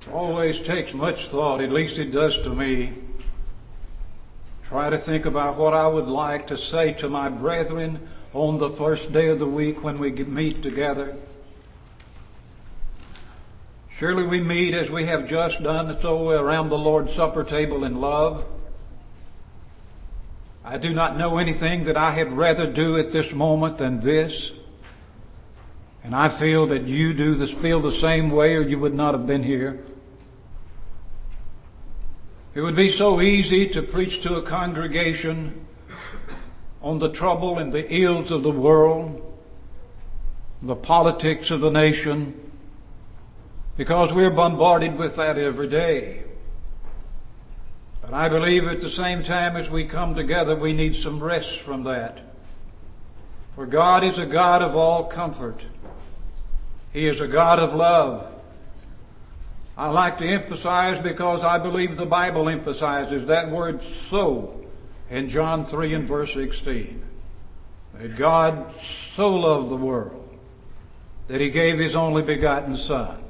Always takes much thought, at least it does to me. Try to think about what I would like to say to my brethren on the first day of the week when we meet together. Surely we meet as we have just done so around the Lord's Supper table in love. I do not know anything that I had rather do at this moment than this. And I feel that you feel the same way, or you would not have been here. It would be so easy to preach to a congregation on the trouble and the ills of the world, the politics of the nation, because we're bombarded with that every day. But I believe at the same time as we come together, we need some rest from that. For God is a God of all comfort. He is a God of love. I like to emphasize, because I believe the Bible emphasizes that word so in John 3 and verse 16. That God so loved the world that He gave His only begotten Son.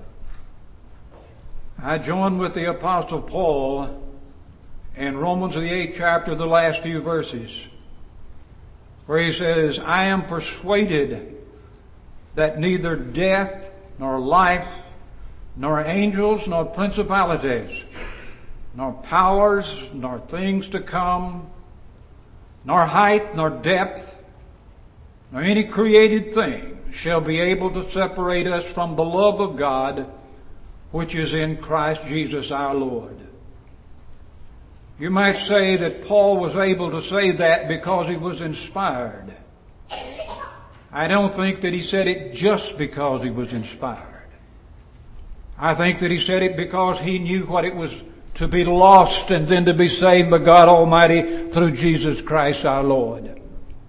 I join with the Apostle Paul in Romans the 8th chapter, the last few verses, where he says, I am persuaded that neither death nor life, nor angels, nor principalities, nor powers, nor things to come, nor height, nor depth, nor any created thing shall be able to separate us from the love of God, which is in Christ Jesus our Lord. You might say that Paul was able to say that because he was inspired. I don't think that he said it just because he was inspired. I think that he said it because he knew what it was to be lost and then to be saved by God Almighty through Jesus Christ our Lord.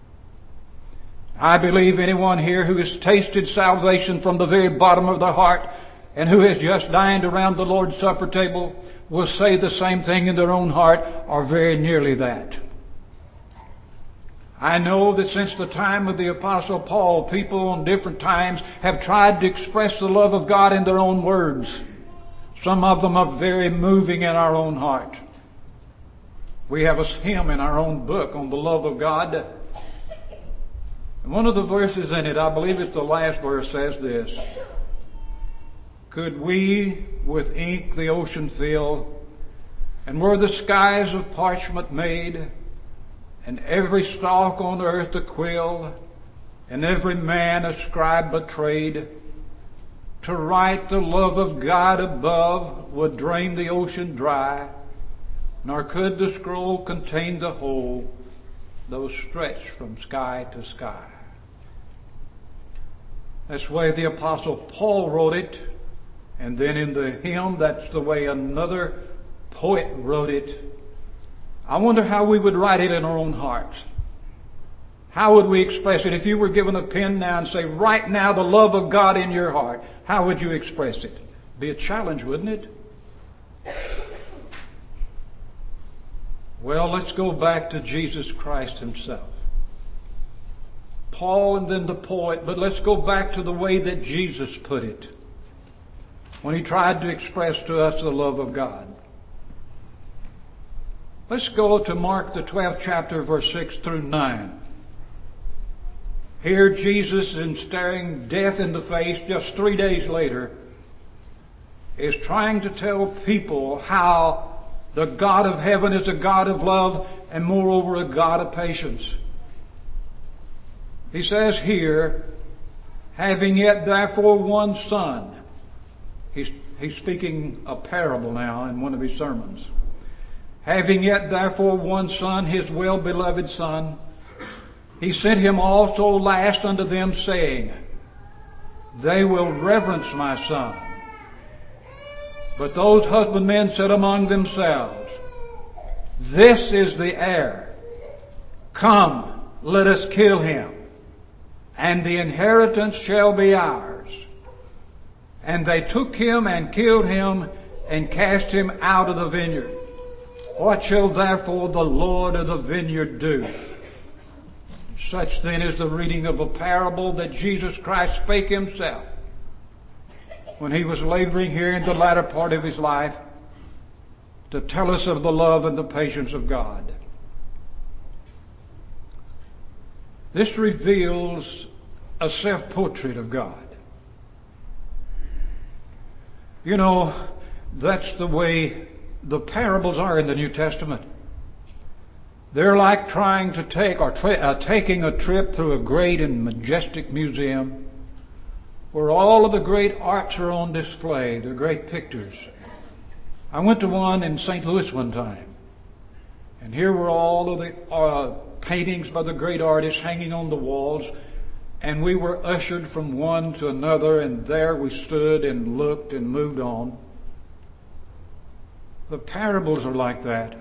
I believe anyone here who has tasted salvation from the very bottom of their heart and who has just dined around the Lord's Supper table will say the same thing in their own heart, or very nearly that. I know that since the time of the Apostle Paul, people on different times have tried to express the love of God in their own words. Some of them are very moving in our own heart. We have a hymn in our own book on the love of God. And one of the verses in it, I believe it's the last verse, says this. Could we with ink the ocean fill, and were the skies of parchment made, and every stalk on earth a quill, and every man a scribe betrayed, to write the love of God above would drain the ocean dry, nor could the scroll contain the whole, though stretched from sky to sky. That's the way the Apostle Paul wrote it, and then in the hymn, that's the way another poet wrote it. I wonder how we would write it in our own hearts. How would we express it? If you were given a pen now and say, write now the love of God in your heart, how would you express it? Be a challenge, wouldn't it? Well, let's go back to Jesus Christ Himself. Paul and then the poet, but let's go back to the way that Jesus put it when He tried to express to us the love of God. Let's go to Mark the 12th chapter, verse 6 through 9. Here Jesus, in staring death in the face just 3 days later, is trying to tell people how the God of heaven is a God of love and moreover a God of patience. He says here, having yet therefore one son. He's speaking a parable now in one of his sermons. Having yet therefore one son, his well-beloved Son, He sent him also last unto them, saying, They will reverence my son. But those husbandmen said among themselves, This is the heir. Come, let us kill him, and the inheritance shall be ours. And they took him and killed him and cast him out of the vineyard. What shall therefore the Lord of the vineyard do? Such then is the reading of a parable that Jesus Christ spake Himself. when He was laboring here in the latter part of His life to tell us of the love and the patience of God. This reveals a self-portrait of God. You know, that's the way the parables are in the New Testament. They're like trying to taking a trip through a great and majestic museum where all of the great arts are on display, the great pictures. I went to one in St. Louis one time, and here were all of the paintings by the great artists hanging on the walls, and we were ushered from one to another, and there we stood and looked and moved on. The parables are like that.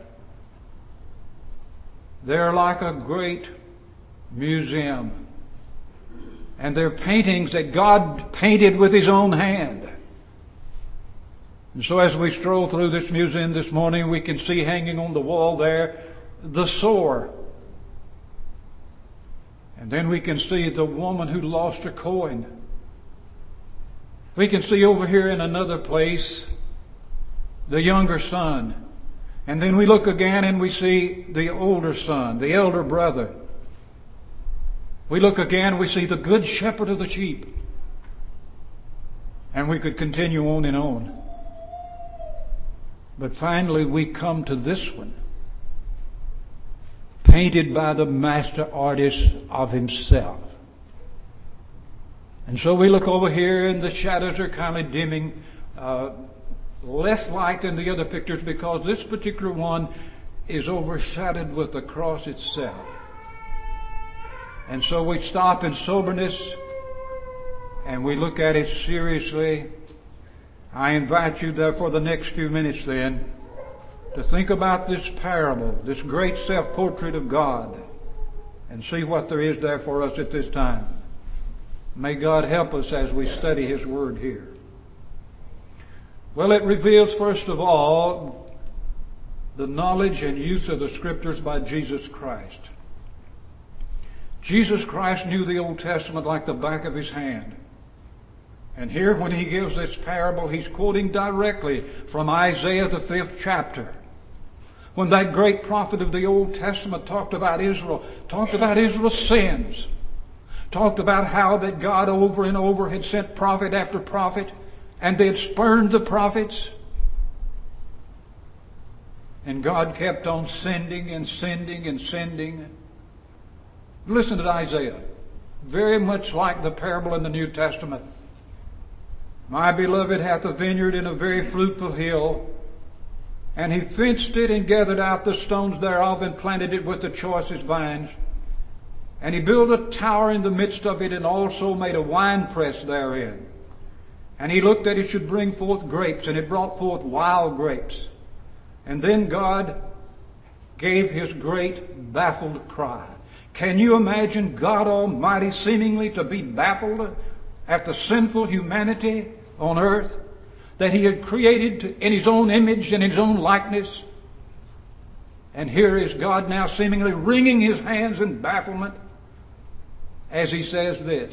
They're like a great museum. And they're paintings that God painted with His own hand. And so as we stroll through this museum this morning, we can see hanging on the wall there the sower. And then we can see the woman who lost her coin. We can see over here in another place the younger son. And then we look again and we see the older son, the elder brother. We look again, we see the good shepherd of the sheep. And we could continue on and on. But finally we come to this one, painted by the master artist of himself. And so we look over here and the shadows are kind of dimming, less light than the other pictures because this particular one is overshadowed with the cross itself. And so we stop in soberness and we look at it seriously. I invite you therefore the next few minutes then to think about this parable, this great self-portrait of God, and see what there is there for us at this time. May God help us as we study His Word here. Well, it reveals first of all the knowledge and use of the Scriptures by Jesus Christ. Jesus Christ knew the Old Testament like the back of His hand. And here when He gives this parable, He's quoting directly from Isaiah the 5th chapter. When that great prophet of the Old Testament talked about Israel's sins, talked about how that God over and over had sent prophet after prophet, and they had spurned the prophets. And God kept on sending and sending and sending. Listen to Isaiah. Very much like the parable in the New Testament. My beloved hath a vineyard in a very fruitful hill, and he fenced it and gathered out the stones thereof and planted it with the choicest vines. And he built a tower in the midst of it and also made a winepress therein. And he looked that it should bring forth grapes, and it brought forth wild grapes. And then God gave His great baffled cry. Can you imagine God Almighty seemingly to be baffled at the sinful humanity on earth that He had created in His own image and His own likeness? And here is God now seemingly wringing His hands in bafflement as He says this: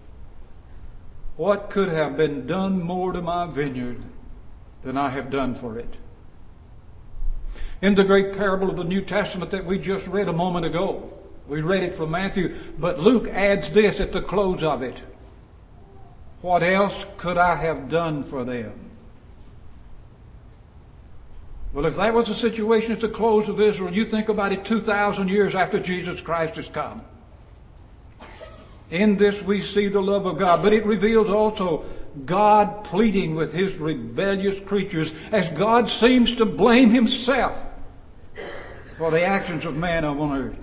what could have been done more to my vineyard than I have done for it? In the great parable of the New Testament that we just read a moment ago, we read it from Matthew, but Luke adds this at the close of it: what else could I have done for them? Well, if that was the situation at the close of Israel, you think about it 2,000 years after Jesus Christ has come. In this we see the love of God, but it reveals also God pleading with His rebellious creatures as God seems to blame Himself for the actions of man on earth.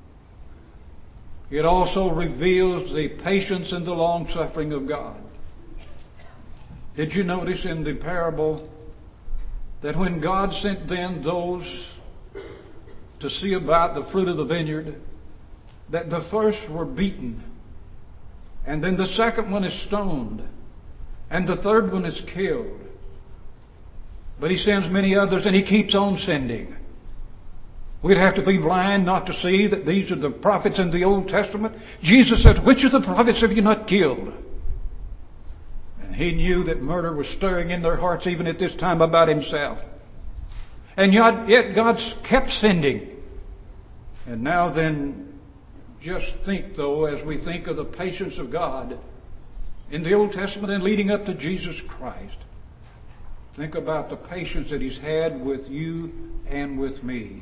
It also reveals the patience and the long-suffering of God. Did you notice in the parable that when God sent then those to see about the fruit of the vineyard, that the first were beaten, and then the second one is stoned, and the third one is killed. But He sends many others, and He keeps on sending. We'd have to be blind not to see that these are the prophets in the Old Testament. Jesus said, which of the prophets have you not killed? And he knew that murder was stirring in their hearts even at this time about himself. And yet God kept sending. And now then, just think though, as we think of the patience of God in the Old Testament and leading up to Jesus Christ, think about the patience that He's had with you and with me.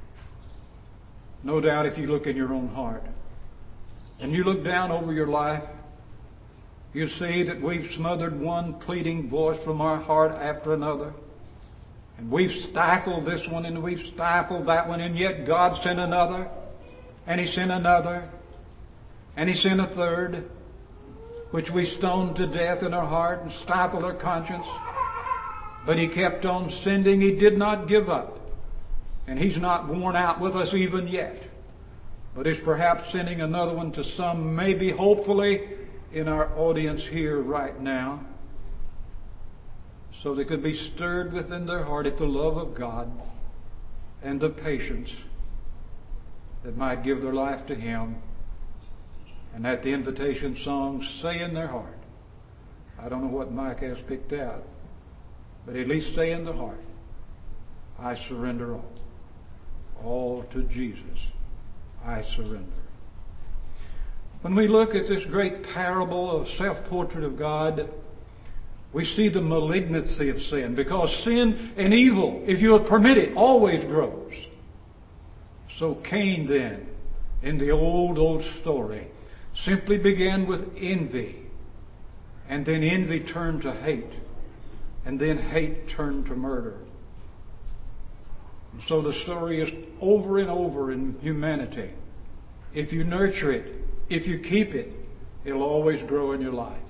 No doubt if you look in your own heart and you look down over your life, you see that we've smothered one pleading voice from our heart after another. And we've stifled this one and we've stifled that one, and yet God sent another, and He sent another, and He sent a third, which we stoned to death in our heart and stifled our conscience. But He kept on sending. He did not give up. And He's not worn out with us even yet. But is perhaps sending another one to some, maybe, hopefully, in our audience here right now, so they could be stirred within their heart at the love of God and the patience that might give their life to Him, and at the invitation song say in their heart, I don't know what Mike has picked out, but at least say in the heart, I surrender all. All to Jesus I surrender. When we look at this great parable of self-portrait of God, we see the malignancy of sin, because sin and evil, if you will permit it, always grows. So Cain then, in the old story, simply began with envy, and then envy turned to hate, and then hate turned to murder. And so the story is over and over in humanity. If you nurture it, if you keep it, it'll always grow in your life.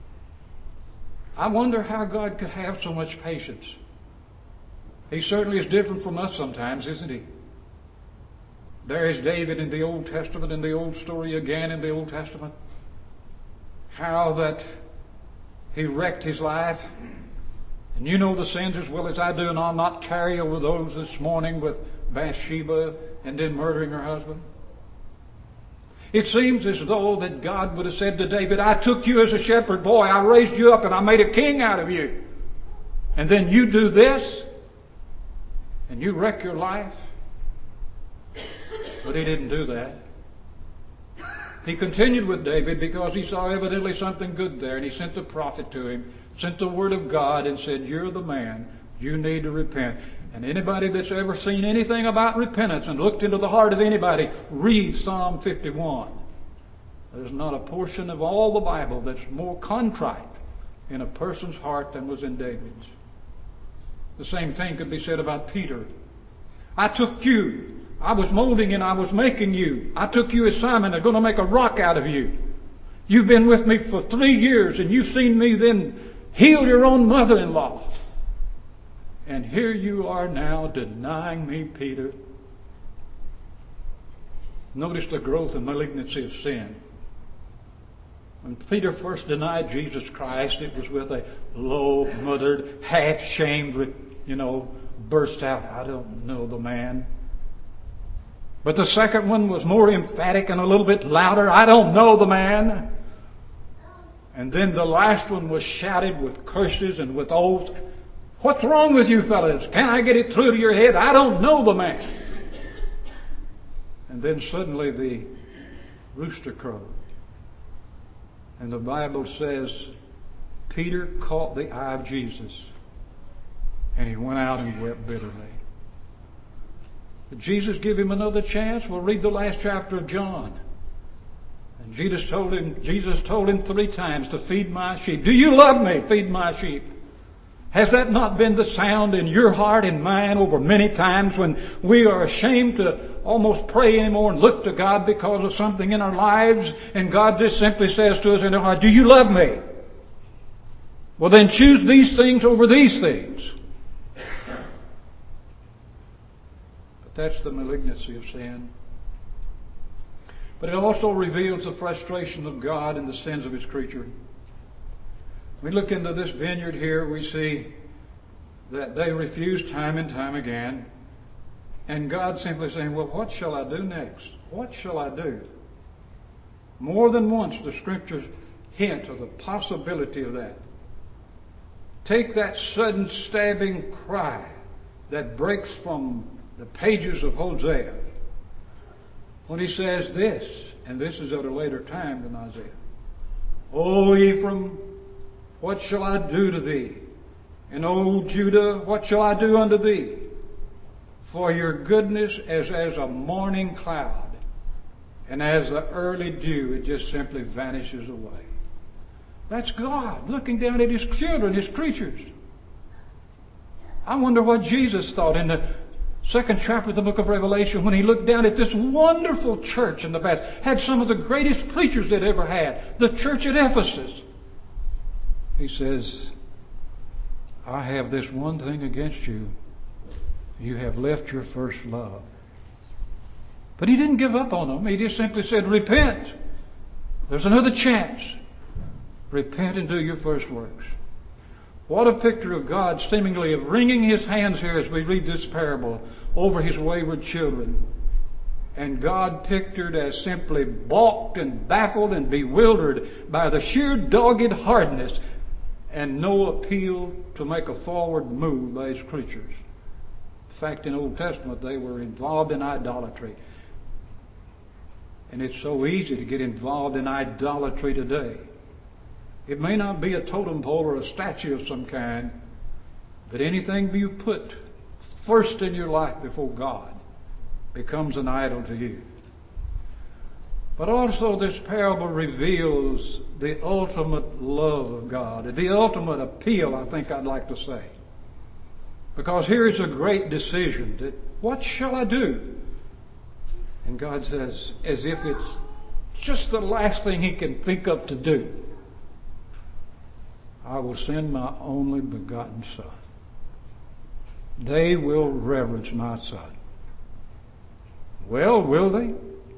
I wonder how God could have so much patience. He certainly is different from us sometimes, isn't He? There is David in the Old Testament, in the old story again in the Old Testament. How that he wrecked his life. And you know the sins as well as I do, and I'll not carry over those this morning with Bathsheba and then murdering her husband. It seems as though that God would have said to David, I took you as a shepherd boy, I raised you up, and I made a king out of you. And then you do this, and you wreck your life. But He didn't do that. He continued with David because He saw evidently something good there, and He sent the prophet to him, sent the word of God, and said, you're the man, you need to repent. And anybody that's ever seen anything about repentance and looked into the heart of anybody, read Psalm 51. There's not a portion of all the Bible that's more contrite in a person's heart than was in David's. The same thing could be said about Peter. I took you. I was molding and I was making you. I took you as Simon. I'm going to make a rock out of you. You've been with me for 3 years, and you've seen me then heal your own mother-in-law. And here you are now denying me, Peter. Notice the growth and malignancy of sin. When Peter first denied Jesus Christ, it was with a low, muttered, half-shamed, burst out, I don't know the man. But the second one was more emphatic and a little bit louder, I don't know the man. And then the last one was shouted with curses and with oaths. What's wrong with you fellas? Can I get it through to your head? I don't know the man. And then suddenly the rooster crowed. And the Bible says Peter caught the eye of Jesus, and he went out and wept bitterly. Did Jesus give him another chance? We'll read the last chapter of John. And Jesus told him 3 times to feed my sheep. Do you love me? Feed my sheep. Has that not been the sound in your heart and mine over many times when we are ashamed to almost pray anymore and look to God because of something in our lives, and God just simply says to us in our heart, do you love me? Well, then choose these things over these things. But that's the malignancy of sin. But it also reveals the frustration of God and the sins of His creature. We look into this vineyard here, we see that they refuse time and time again. And God simply saying, well, what shall I do next? What shall I do? More than once the Scriptures hint of the possibility of that. take that sudden stabbing cry that breaks from the pages of Hosea when he says this, and this is at a later time than Isaiah. O Ephraim, what shall I do to thee? And O Judah, what shall I do unto thee? For your goodness is as a morning cloud, and as the early dew, it just simply vanishes away. That's God looking down at His children, His creatures. I wonder what Jesus thought in the second chapter of the book of Revelation when He looked down at this wonderful church in the past. Had some of the greatest preachers that ever had. The church at Ephesus. He says, I have this one thing against you. You have left your first love. But He didn't give up on them. He just simply said, repent. There's another chance. Repent and do your first works. What a picture of God seemingly of wringing His hands here as we read this parable over His wayward children. And God pictured as simply balked and baffled and bewildered by the sheer dogged hardness and no appeal to make a forward move by His creatures. In fact, in the Old Testament, they were involved in idolatry. And it's so easy to get involved in idolatry today. It may not be a totem pole or a statue of some kind, but anything you put first in your life before God becomes an idol to you. But also this parable reveals the ultimate love of God, the ultimate appeal, I think I'd like to say. Because here is a great decision that, what shall I do? And God says, as if it's just the last thing He can think of to do, I will send my only begotten Son. They will reverence my Son. Well, will they?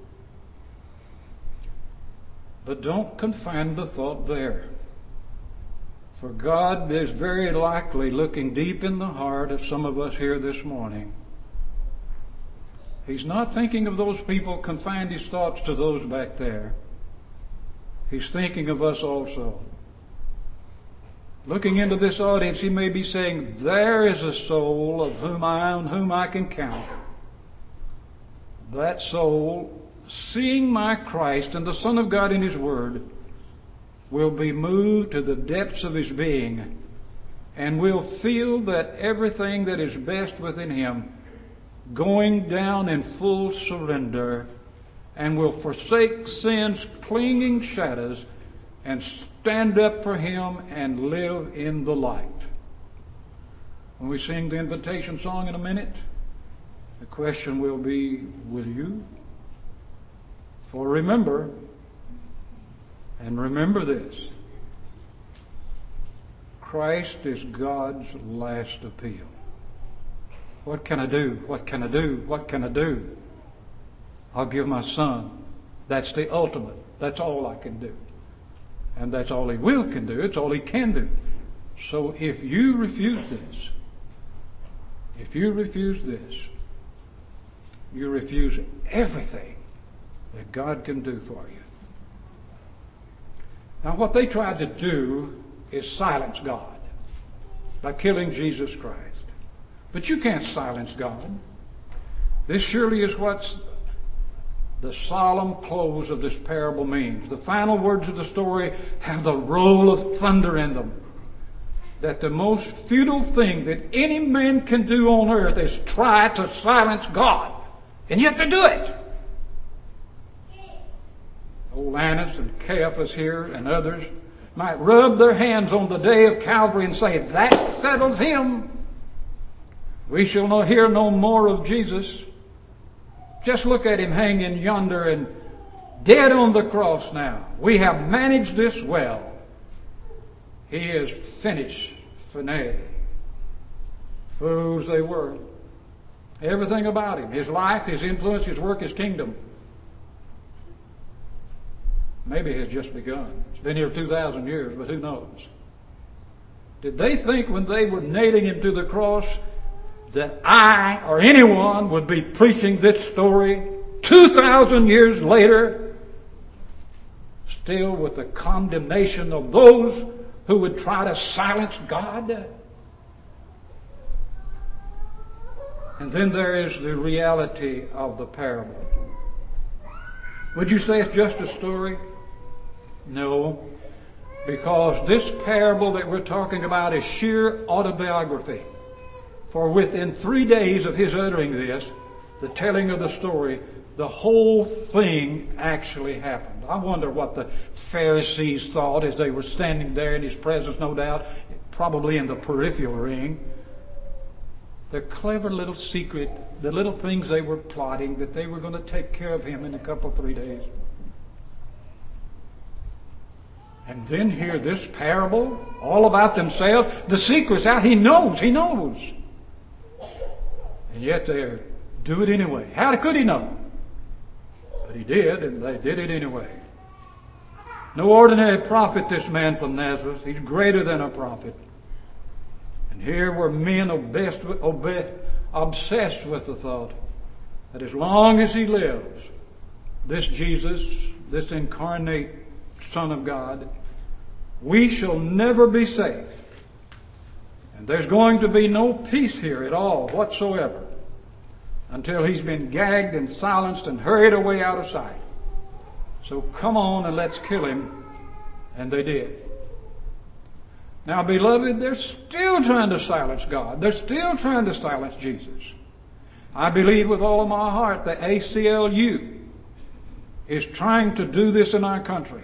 But don't confine the thought there. For God is very likely looking deep in the heart of some of us here this morning. He's not thinking of those people, confined His thoughts to those back there. He's thinking of us also. Looking into this audience, He may be saying, there is a soul on whom I can count. That soul, seeing my Christ and the Son of God in His Word, will be moved to the depths of his being and will feel that everything that is best within him going down in full surrender, and will forsake sin's clinging shadows and stand up for Him and live in the light. When we sing the invitation song in a minute, the question will be, will you? For remember, and remember this, Christ is God's last appeal. What can I do? What can I do? What can I do? I'll give my Son. That's the ultimate. That's all I can do. And that's all He can do. It's all He can do. So if you refuse this, you refuse everything that God can do for you. Now, what they tried to do is silence God by killing Jesus Christ. But you can't silence God. This surely is what the solemn close of this parable means. The final words of the story have the roll of thunder in them. That the most futile thing that any man can do on earth is try to silence God. And yet to do it. Old Annas and Caiaphas here and others might rub their hands on the day of Calvary and say, that settles him. We shall not hear no more of Jesus. Just look at Him hanging yonder and dead on the cross now. We have managed this well. He is finished. Finale. Fools they were. Everything about Him, His life, His influence, His work, His kingdom, maybe has just begun. It's been here 2,000 years, but who knows? Did they think when they were nailing Him to the cross that I or anyone would be preaching this story 2,000 years later, still with the condemnation of those who would try to silence God. And then there is the reality of the parable. Would you say it's just a story? No, because this parable that we're talking about is sheer autobiography. For within 3 days of his uttering this, the telling of the story, the whole thing actually happened. I wonder what the Pharisees thought as they were standing there in his presence, no doubt, probably in the peripheral ring. The clever little secret, the little things they were plotting, that they were going to take care of him in a couple, 3 days. And then hear this parable, all about themselves. The secret's out. He knows. And yet they do it anyway. How could he know? But he did, and they did it anyway. No ordinary prophet, this man from Nazareth. He's greater than a prophet. And here were men obsessed with the thought that as long as he lives, this Jesus, this incarnate Son of God, we shall never be safe. And there's going to be no peace here at all whatsoever until he's been gagged and silenced and hurried away out of sight. So come on and let's kill him. And they did. Now, beloved, they're still trying to silence God. They're still trying to silence Jesus. I believe with all of my heart that ACLU is trying to do this in our country.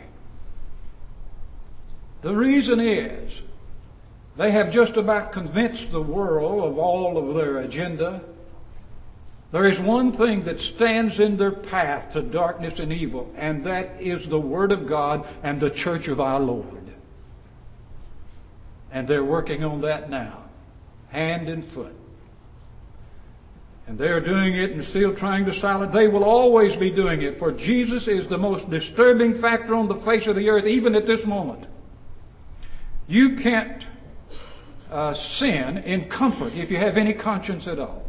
The reason is they have just about convinced the world of all of their agenda. There is one thing that stands in their path to darkness and evil, and that is the Word of God and the Church of our Lord. And they're working on that now, hand and foot. And they're doing it and still trying to silence. They will always be doing it, for Jesus is the most disturbing factor on the face of the earth, even at this moment. You can't sin in comfort if you have any conscience at all.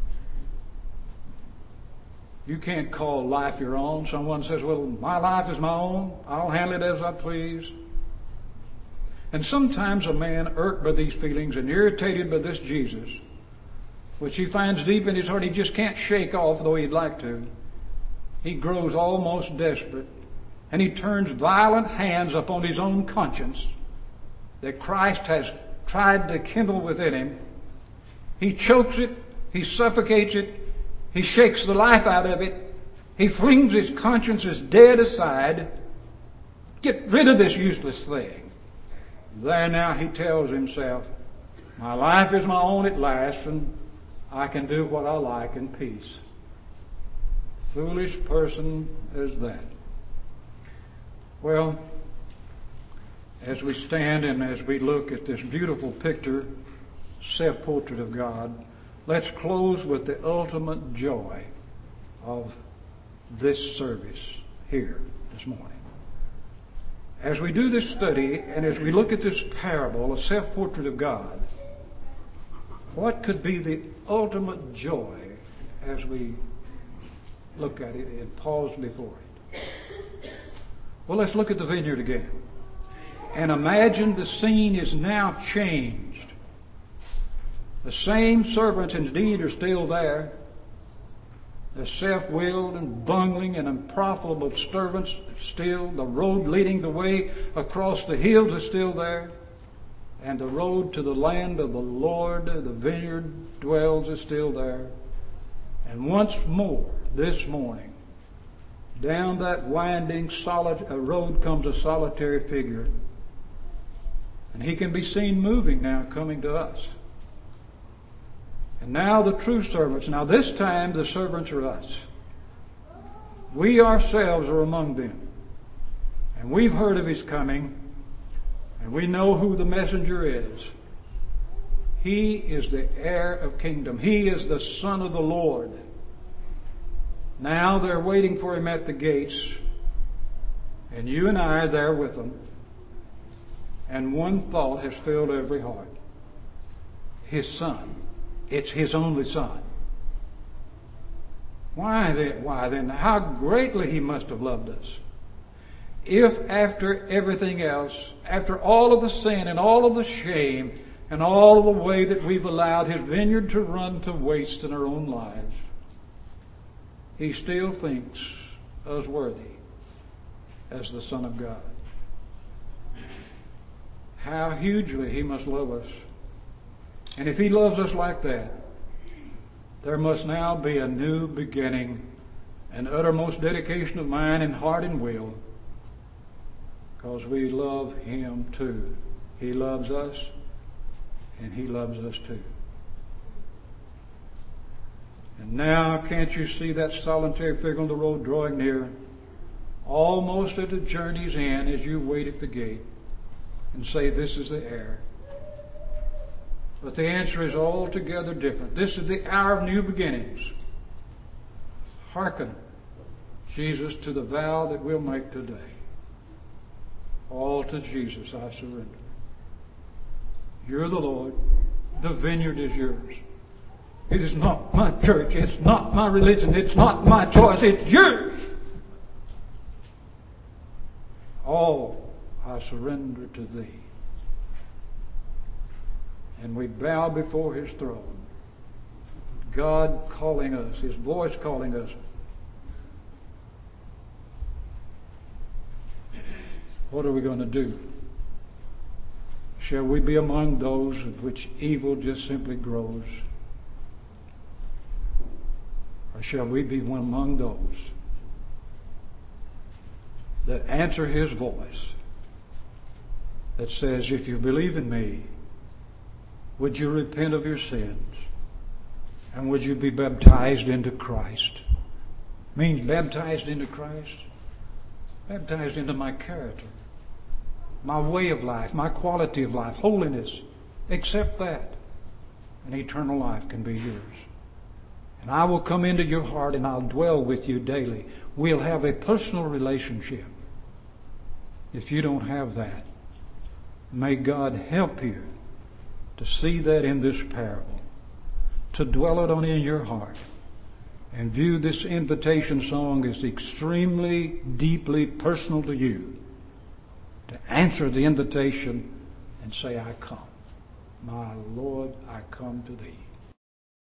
You can't call life your own. Someone says, well, my life is my own. I'll handle it as I please. And sometimes a man irked by these feelings and irritated by this Jesus, which he finds deep in his heart he just can't shake off though he'd like to, he grows almost desperate, and he turns violent hands upon his own conscience that Christ has tried to kindle within him. He chokes it, he suffocates it, he shakes the life out of it, he flings his conscience as dead aside. Get rid of this useless thing. There now he tells himself, my life is my own at last, and I can do what I like in peace. Foolish person is that. Well, as we stand and as we look at this beautiful picture, self-portrait of God, let's close with the ultimate joy of this service here this morning. As we do this study and as we look at this parable, a self-portrait of God, what could be the ultimate joy as we look at it and pause before it? Well, let's look at the vineyard again. And imagine the scene is now changed. The same servants indeed are still there. The self-willed and bungling and unprofitable servants still. The road leading the way across the hills is still there. And the road to the land of the Lord, the vineyard dwells, is still there. And once more, this morning, down that winding road comes a solitary figure. And he can be seen moving now, coming to us. And now the true servants. Now this time the servants are us. We ourselves are among them. And we've heard of his coming. And we know who the messenger is. He is the heir of kingdom. He is the Son of the Lord. Now they're waiting for him at the gates. And you and I are there with them. And one thought has filled every heart. His Son. It's His only Son. Why then? How greatly He must have loved us. If after everything else, after all of the sin and all of the shame and all of the way that we've allowed His vineyard to run to waste in our own lives, He still thinks us worthy as the Son of God. How hugely He must love us. And if He loves us like that, there must now be a new beginning, an uttermost dedication of mind and heart and will, because we love Him too. He loves us, and He loves us too. And now, can't you see that solitary figure on the road drawing near, almost at the journey's end, as you wait at the gate and say, "This is the heir"? But the answer is altogether different. This is the hour of new beginnings. Hearken, Jesus, to the vow that we'll make today. All to Jesus I surrender. You're the Lord. The vineyard is yours. It is not my church. It's not my religion. It's not my choice. It's yours. All I surrender to Thee. And we bow before His throne. God calling us, His voice calling us. What are we going to do? Shall we be among those of which evil just simply grows? Or shall we be one among those that answer His voice, that says, "If you believe in Me, would you repent of your sins? And would you be baptized into Christ?" Means baptized into Christ. Baptized into my character, my way of life, my quality of life, holiness. Accept that, and eternal life can be yours. And I will come into your heart and I'll dwell with you daily. We'll have a personal relationship. If you don't have that, may God help you to see that in this parable, to dwell it on in your heart, and view this invitation song as extremely, deeply personal to you, to answer the invitation and say, "I come. My Lord, I come to Thee."